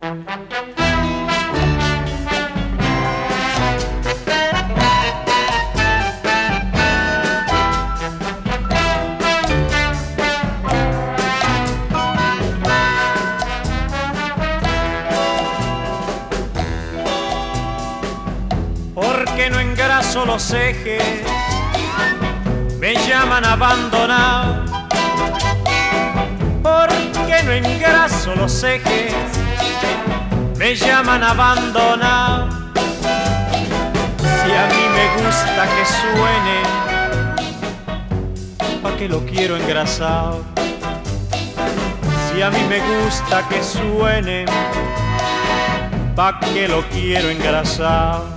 Porque no engraso los ejes, me llaman abandonado. Porque no engraso los ejes, me llaman abandonado. Si a mí me gusta que suene, ¿pa' qué lo quiero engrasado? Si a mí me gusta que suene, ¿pa' qué lo quiero engrasado?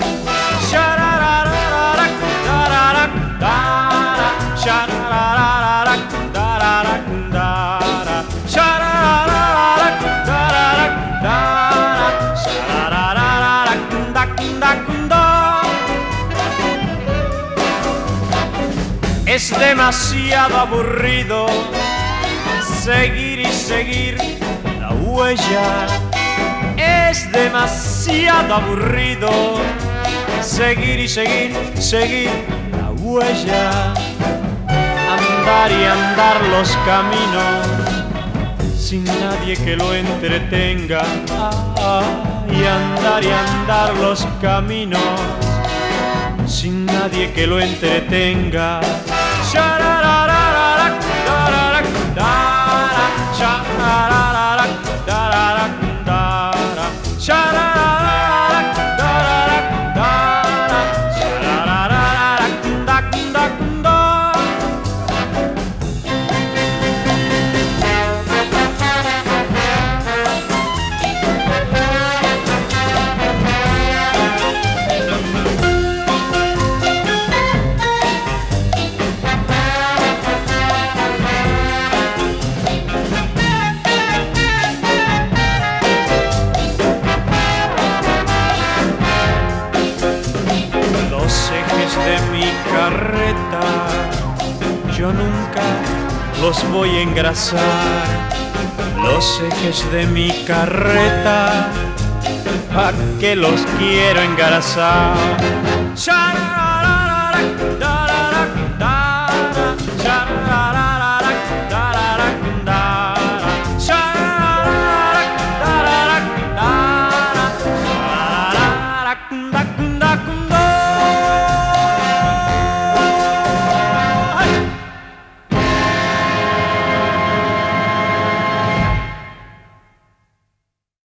Es demasiado aburrido seguir y seguir la huella. Es demasiado aburrido seguir y seguir la huella. Andar y andar los caminos sin nadie que lo entretenga. Y andar los caminos sin nadie que lo entretenga. Yo nunca los voy a engrasar, los ejes de mi carreta, ¿pa' qué los quiero engrasar?